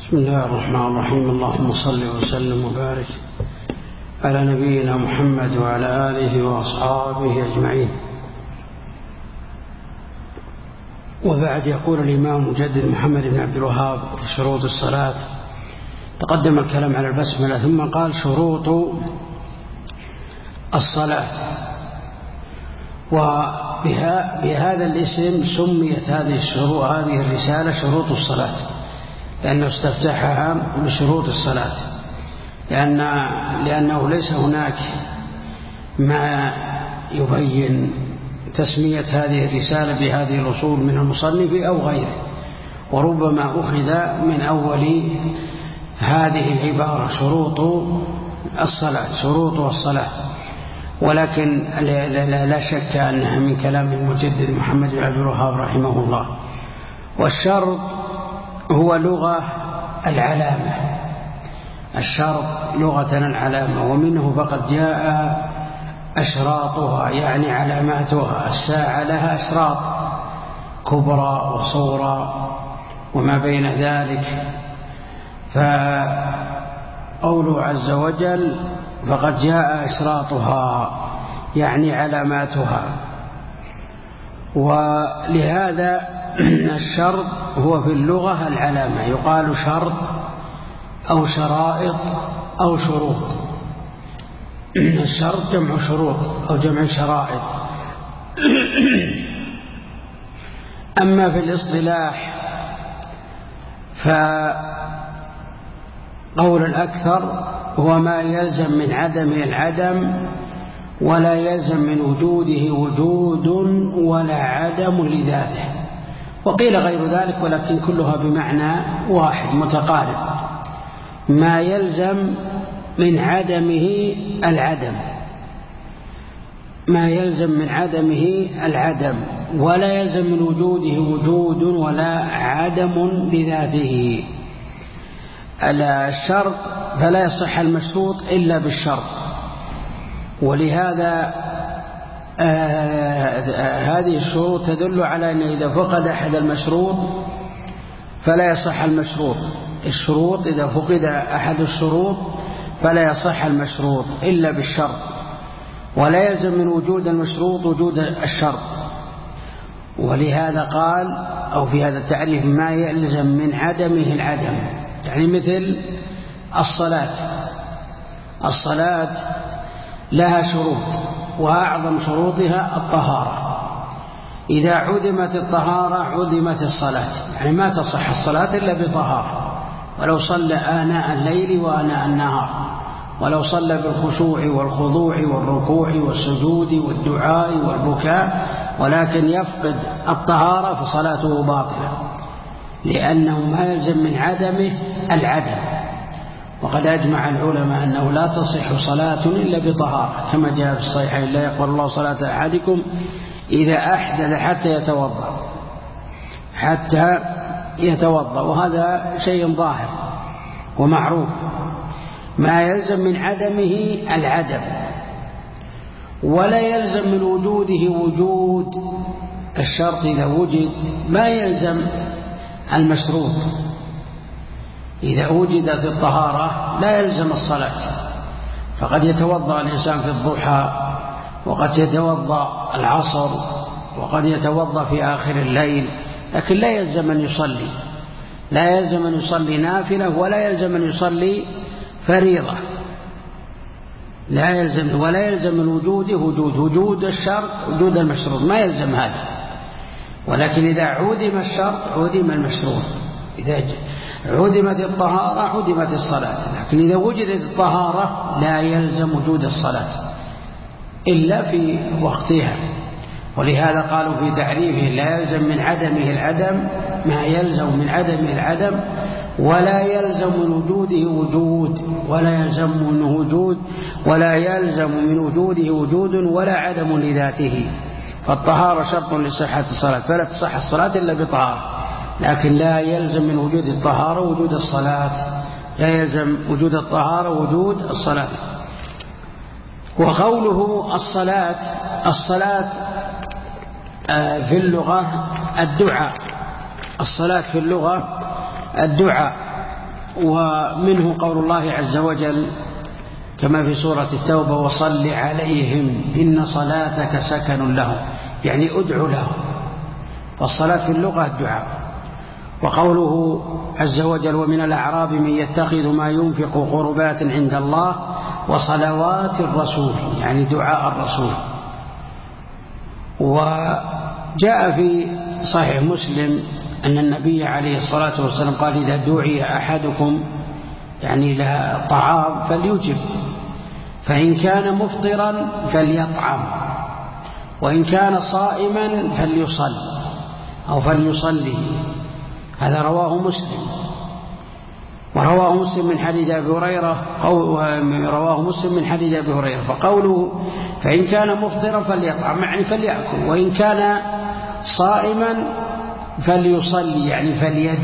بسم الله الرحمن الرحيم. اللهم صل وسلم وبارك على نبينا محمد وعلى آله وأصحابه أجمعين. وبعد، يقول الإمام المجدد محمد بن عبد الوهاب في شروط الصلاة. تقدم الكلام على البسملة، ثم قال شروط الصلاة. وبهذا الاسم سميت هذه الرسالة شروط الصلاة، لأنه استفتحها بشروط الصلاة، لأنه ليس هناك ما يبين تسمية هذه الرسالة بهذه الأصول من المصنف أو غيره، وربما أخذ من أول هذه العبارة شروط الصلاة، شروط الصلاة، ولكن لا شك أنها من كلام المجدد محمد بن عبد الوهاب رحمه الله. والشرط هو لغة العلامة، الشرط لغة العلامة، ومنه فقد جاء أشراطها، يعني علاماتها. الساعة لها أشراط كبرى وصغرى وما بين ذلك. فقوله عز وجل فقد جاء أشراطها، يعني علاماتها. ولهذا الشرط هو في اللغة العلامة، يقال شرط أو شرائط أو شروط. الشرط جمع شروط أو جمع شرائط. أما في الاصطلاح فقول الأكثر هو ما يلزم من عدمه العدم، ولا يلزم من وجوده وجود ولا عدم لذاته. وقيل غير ذلك، ولكن كلها بمعنى واحد متقارب. ما يلزم من عدمه العدم، ما يلزم من عدمه العدم، ولا يلزم من وجوده وجود ولا عدم لذاته. الشرط فلا يصح المشروط إلا بالشرط، ولهذا هذه الشروط تدل على أن إذا فقد أحد المشروط فلا يصح المشروط. الشروط إذا فقد أحد الشروط فلا يصح المشروط إلا بالشرط، ولا يلزم من وجود المشروط وجود الشرط. ولهذا قال أو في هذا التعريف ما يلزم من عدمه العدم، يعني مثل الصلاة لها شروط، وأعظم شروطها الطهارة. إذا عدمت الطهارة عدمت الصلاة، يعني ما تصح الصلاة إلا بطهارة، ولو صلى آناء الليل وآناء النهار، ولو صلى بالخشوع والخضوع والركوع والسجود والدعاء والبكاء، ولكن يفقد الطهارة فصلاته باطلة، لأنه ما يلزم من عدمه العدم. وقد أجمع العلماء أنه لا تصح صلاة إلا بطهارة، كما جاء في الصحيحين لا يقبل الله صلاة أحدكم إذا أحدث حتى يتوضأ، وهذا شيء ظاهر ومعروف. ما يلزم من عدمه العدم، ولا يلزم من وجوده وجود. الشرط إذا وجد ما يلزم المشروط. إذا وجدت الطهارة لا يلزم الصلاة، فقد يتوضأ الإنسان في الضحى، وقد يتوضأ العصر، وقد يتوضأ في آخر الليل، لكن لا يلزم أن يصلي، لا يلزم أن يصلي نافلة، ولا يلزم أن يصلي فريضة، لا يلزم. ولا يلزم من وجوده وجود الشرط وجود المشروط، ما يلزم هذا. ولكن إذا عدم الشرط عدم المشروط، إذا عدمت الطهارة عدمت الصلاة. لكن إذا وجدت الطهارة لا يلزم وجود الصلاة إلا في وقتها. ولهذا قالوا في تعريفه لا يلزم من عدمه العدم، ما يلزم من عدمه العدم، ولا يلزم من وجوده وجود، ولا يلزم من وجوده وجود ولا عدم لذاته. فالطهارة شرط لصحة الصلاة، فلا تصح الصلاة إلا بطهارة، لكن لا يلزم من وجود الطهارة وجود الصلاة، لا يلزم وجود الطهارة وجود الصلاة. وقوله الصلاة في اللغة الدعاء. الصلاة في اللغة الدعاء، ومنه قول الله عز وجل كما في سورة التوبة وصل عليهم إن صلاتك سكن لهم، يعني أدعو لهم. والصلاة في اللغة الدعاء. وقوله عز وجل ومن الأعراب من يتخذ ما ينفق قربات عند الله وصلوات الرسول، يعني دعاء الرسول. وجاء في صحيح مسلم أن النبي عليه الصلاة والسلام قال إذا دعي أحدكم يعني إلى طعام فليجب، فإن كان مفطرا فليطعم، وإن كان صائما فليصل أو فليصلي. هذا رواه مسلم. ورواه مسلم من حديث أبي هريرة، فقوله فإن كان مفطرا فليطعم يعني فليأكل، وإن كان صائما فليصلي يعني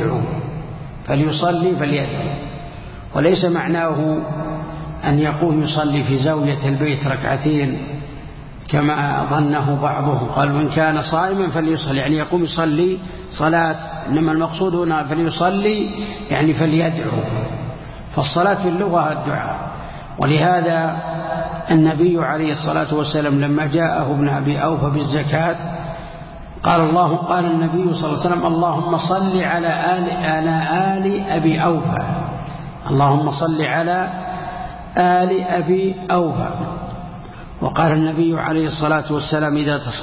فليدعو. وليس معناه أن يقوم يصلي في زاوية البيت ركعتين كما ظنه بعضهم، قال وإن كان صائما فليصلي يعني يقوم يصلي صلاة، إنما المقصود هنا فليصلي يعني فليدعو. فالصلاة في اللغة الدعاء. ولهذا النبي عليه الصلاة والسلام لما جاءه ابن أبي أوفى بالزكاة قال النبي صلى الله عليه وسلم اللهم صل على آل أبي أوفى، اللهم صل على آل أبي أوفى. وقال النبي عليه الصلاة والسلام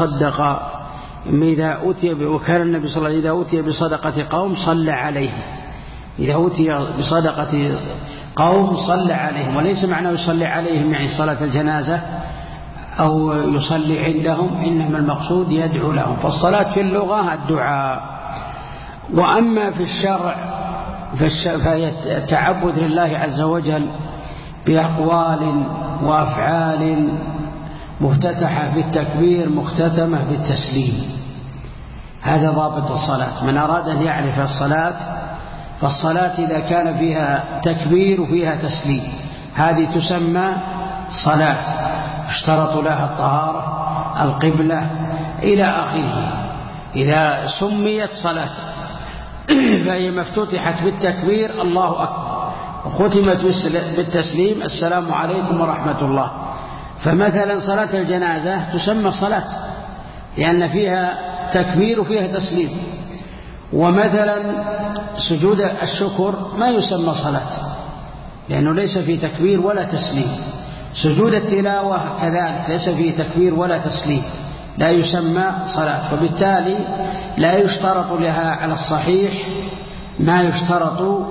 وكان النبي صلى الله عليه وسلم إذا أوتي بصدقة قوم صلى عليهم، إذا أوتي بصدقة قوم صلى عليهم. وليس معناه يصلي عليهم يعني صلاة الجنازة أو يصلي عندهم، إنما المقصود يدعو لهم. فالصلاة في اللغة الدعاء. وأما في الشرع فهي التعبد لله عز وجل بأقوال وأفعال مفتتحة بالتكبير مختتمة بالتسليم. هذا ضابط الصلاة. من أراد أن يعرف الصلاة فالصلاة إذا كان فيها تكبير وفيها تسليم هذه تسمى صلاة، اشترط لها الطهارة، القبلة إلى آخره. إذا سميت صلاة فهي مفتوحة بالتكبير الله أكبر، وختمت بالتسليم السلام عليكم ورحمة الله. فمثلا صلاة الجنازة تسمى صلاة لأن فيها تكبير وفيها تسليم. ومثلا سجود الشكر ما يسمى صلاة لأنه ليس فيه تكبير ولا تسليم. سجود التلاوة كذلك ليس فيه تكبير ولا تسليم، لا يسمى صلاة. فبالتالي لا يشترط لها على الصحيح ما يشترط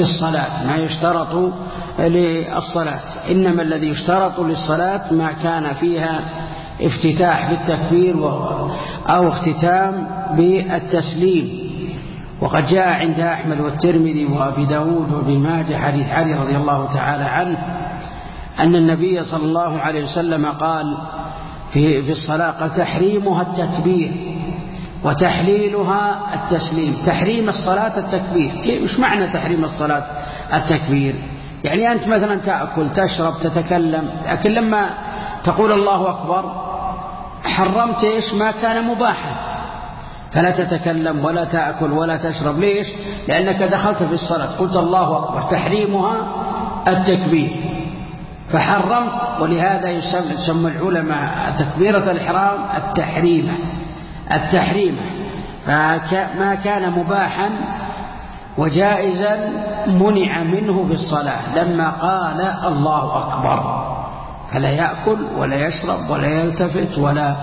للصلاة، إنما الذي يشترط للصلاة ما كان فيها افتتاح بالتكبير أو اختتام بالتسليم. وقد جاء عند أحمد والترمذي وأبي داود وابن ماجه حديث علي رضي الله تعالى عنه أن النبي صلى الله عليه وسلم قال في الصلاة قال تحريمها التكبير وتحليلها التسليم. تحريم الصلاة التكبير. مش معنى تحريم الصلاة التكبير؟ يعني أنت مثلا تأكل تشرب تتكلم، لكن لما تقول الله أكبر حرمت إيش ما كان مباحا، فلا تتكلم ولا تأكل ولا تشرب. ليش؟ لأنك دخلت في الصلاة قلت الله أكبر، تحريمها التكبير فحرمت. ولهذا يسمى العلماء تكبيرة الإحرام التحريمة. فما كان مباحا وجائزا منع منه في الصلاة لما قال الله أكبر، فلا يأكل ولا يشرب ولا يلتفت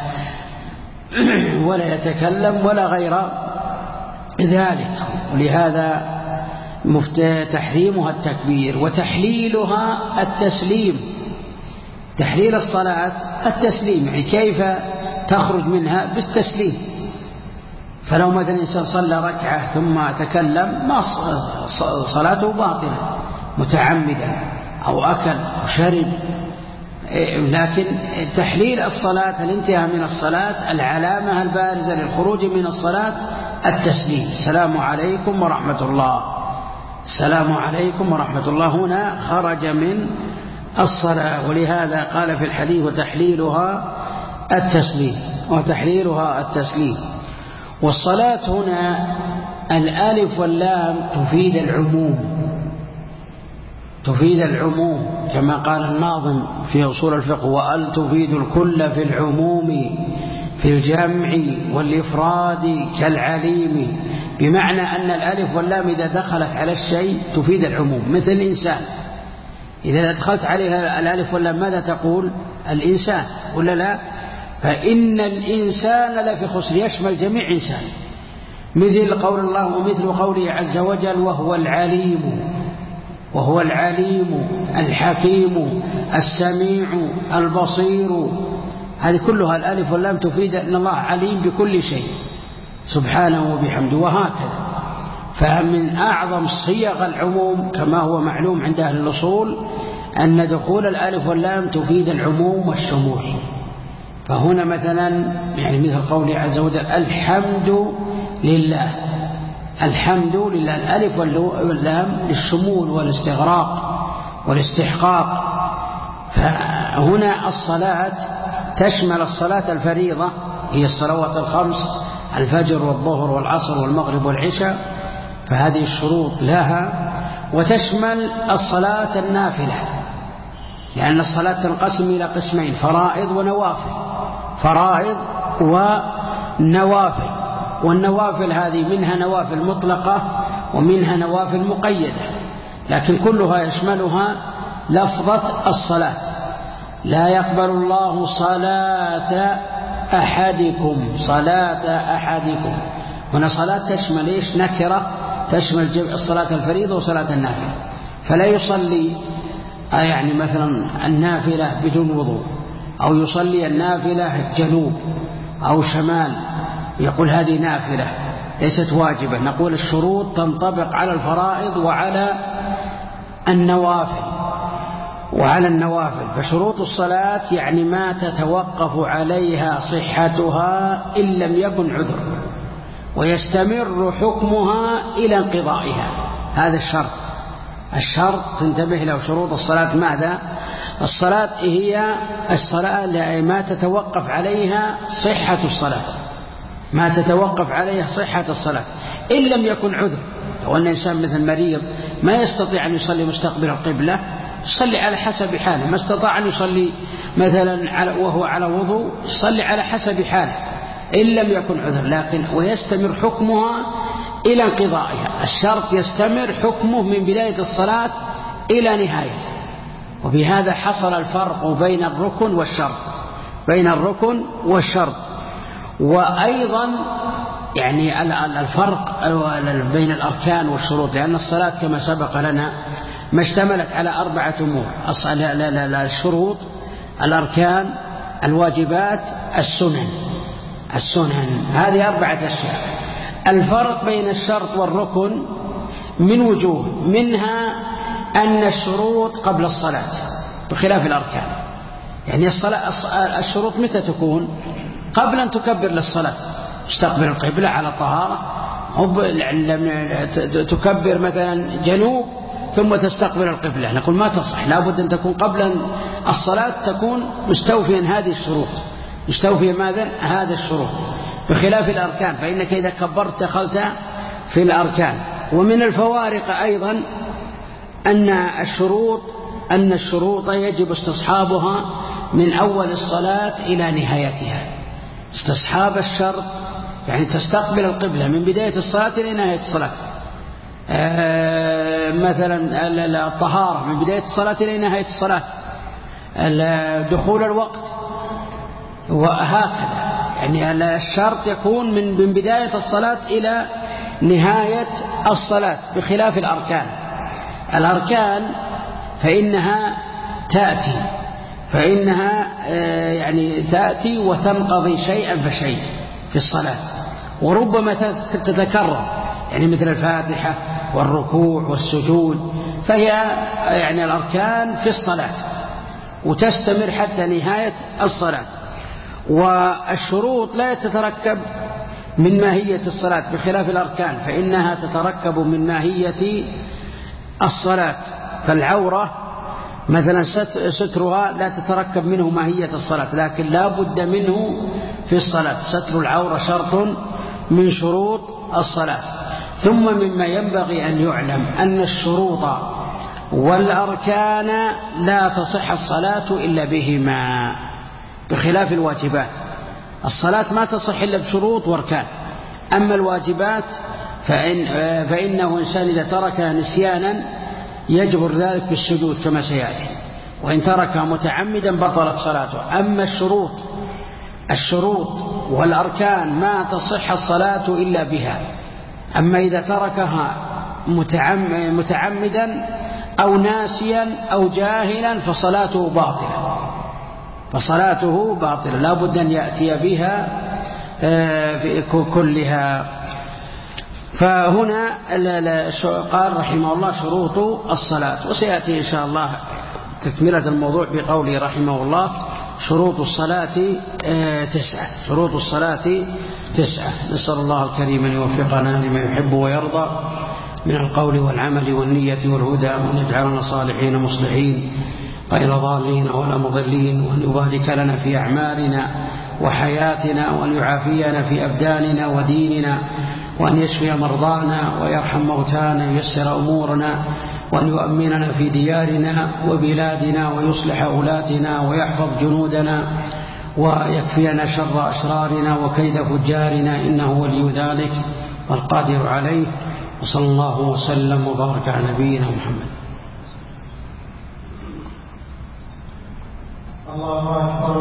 ولا يتكلم ولا غير ذلك. ولهذا تحريمها التكبير وتحليلها التسليم. تحليل الصلاة التسليم، يعني كيف تخرج منها بالتسليم. فلو مثلا إنسان صلى ركعة ثم تكلم ما صلاته باطلة متعمدا أو أكل أو شرب. لكن تحليل الصلاة الانتهاء من الصلاة العلامة البارزة للخروج من الصلاة التسليم. السلام عليكم ورحمة الله، السلام عليكم ورحمة الله، هنا خرج من الصلاة. ولهذا قال في الحديث وتحليلها التسليم. والصلاة هنا الألف واللام تفيد العموم، تفيد العموم كما قال الناظم في أصول الفقه: وأل تفيد الكل في العموم في الجمع والإفراد كالعليم. بمعنى أن الألف واللام إذا دخلت على الشيء تفيد العموم، مثل الإنسان إذا دخلت عليها الألف واللام ماذا تقول؟ الإنسان ولا لا؟ فإن الإنسان لفي خسر، يشمل جميع إنسان، مثل قول الله ومثل قوله عز وجل: وهو العليم الحكيم السميع البصير. هذه كلها الألف واللام تفيد أن الله عليم بكل شيء سبحانه وبحمده. وهكذا فمن أعظم صيغ العموم كما هو معلوم عند أهل الأصول أن دخول الألف واللام تفيد العموم والشمول. فهنا مثلا يعني مثل قوله عز وجل: الحمد لله. الحمد لله، الألف واللام للشمول والاستغراق والاستحقاق. فهنا الصلاة تشمل الصلاة الفريضة هي الصلوات الخمس: الفجر والظهر والعصر والمغرب والعشاء، فهذه الشروط لها. وتشمل الصلاة النافلة، لأن الصلاة تنقسم إلى قسمين: فرائض ونوافل. فرائض ونوافل، والنوافل هذه منها نوافل مطلقة ومنها نوافل مقيدة، لكن كلها يشملها لفظة الصلاة. لا يقبل الله صلاة أحدكم. هنا صلاة تشمل إيش؟ نكرة، تشمل الصلاة الفريضة وصلاة النافلة. فلا يصلي يعني مثلا النافلة بدون وضوء، أو يصلي النافلة جنوب أو شمال يقول هذه نافلة ليست واجبة. نقول الشروط تنطبق على الفرائض وعلى النوافل. فشروط الصلاة يعني ما تتوقف عليها صحتها إن لم يكن عذر، ويستمر حكمها إلى انقضائها. هذا الشرط تنتبه له. شروط الصلاة ماذا؟ الصلاة هي الصلاة ما تتوقف عليها صحة الصلاة، إن لم يكن عذر. لو أن إنسان مثل مريض ما يستطيع أن يصلي مستقبل القبلة، يصلي على حسب حاله. ما استطاع أن يصلي مثلا وهو على وضوء، يصلي على حسب حاله إن لم يكن عذر. لكن ويستمر حكمها إلى انقضائها. الشرط يستمر حكمه من بداية الصلاة إلى نهايته. وبهذا حصل الفرق بين الركن والشرط. وأيضا يعني الفرق بين الأركان والشروط، لأن الصلاة كما سبق لنا ما اشتملت على 4 أمور: الشروط، الأركان، الواجبات، السنن. هذه 4 أشياء. الفرق بين الشرط والركن من وجوه، منها أن الشروط قبل الصلاة بخلاف الأركان. يعني الشروط متى تكون؟ قبل أن تكبر للصلاة، تستقبل القبلة على طهارة، تكبر مثلا جنوب ثم تستقبل القبلة، نقول ما تصح، لابد أن تكون قبل الصلاة تكون مستوفيا هذه الشروط، مستوفيا ماذا؟ هذا الشروط، بخلاف الأركان فإنك إذا كبرت دخلت في الأركان. ومن الفوارق أيضا أن الشروط يجب استصحابها من أول الصلاة إلى نهايتها. استصحاب الشرط يعني تستقبل القبلة من بداية الصلاة إلى نهاية الصلاة. مثلا الطهارة من بداية الصلاة إلى نهاية الصلاة. دخول الوقت وهكذا. يعني الشرط يكون من بداية الصلاة إلى نهاية الصلاة، بخلاف الأركان. الأركان فإنها تأتي وتنقضي شيئا فشيء في الصلاة، وربما تتكرر، يعني مثل الفاتحة والركوع والسجود، فهي يعني الأركان في الصلاة وتستمر حتى نهاية الصلاة. والشروط لا تتركب من ماهية الصلاة بخلاف الأركان، فإنها تتركب من ماهية الصلاة. فالعورة مثلا سترها لا تتركب منه ماهية الصلاة، لكن لا بد منه في الصلاة. ستر العورة شرط من شروط الصلاة. ثم مما ينبغي أن يعلم أن الشروط والأركان لا تصح الصلاة إلا بهما، بخلاف الواجبات. الصلاة ما تصح إلا بشروط واركان. أما الواجبات فإنه إنسان إذا تركها نسيانا يجبر ذلك بالسجود كما سيأتي، وإن تركها متعمدا بطلت صلاته. أما الشروط والأركان ما تصح الصلاة إلا بها. أما إذا تركها متعمدا أو ناسيا أو جاهلا فصلاته باطلة لا بد أن يأتي بها كلها. فهنا قال رحمه الله شروط الصلاة، وسيأتي إن شاء الله تكملة الموضوع بقوله رحمه الله شروط الصلاة 9. شروط الصلاة 9. نسأل الله الكريم أن يوفقنا لما يحب ويرضى من القول والعمل والنية والهدى، وأن يجعلنا صالحين مصلحين غير ضالين ولا مضلين، وأن يبارك لنا في أعمالنا وحياتنا، وأن يعافينا في أبداننا وديننا، وأن يشفي مرضانا ويرحم موتانا وييسر أمورنا، وأن يؤمننا في ديارنا وبلادنا ويصلح أولادنا ويحفظ جنودنا ويكفينا شر أشرارنا وكيد فجارنا، إنه ولي ذلك والقادر عليه. وصلى الله وسلم وبارك على نبينا محمد. الله أكبر.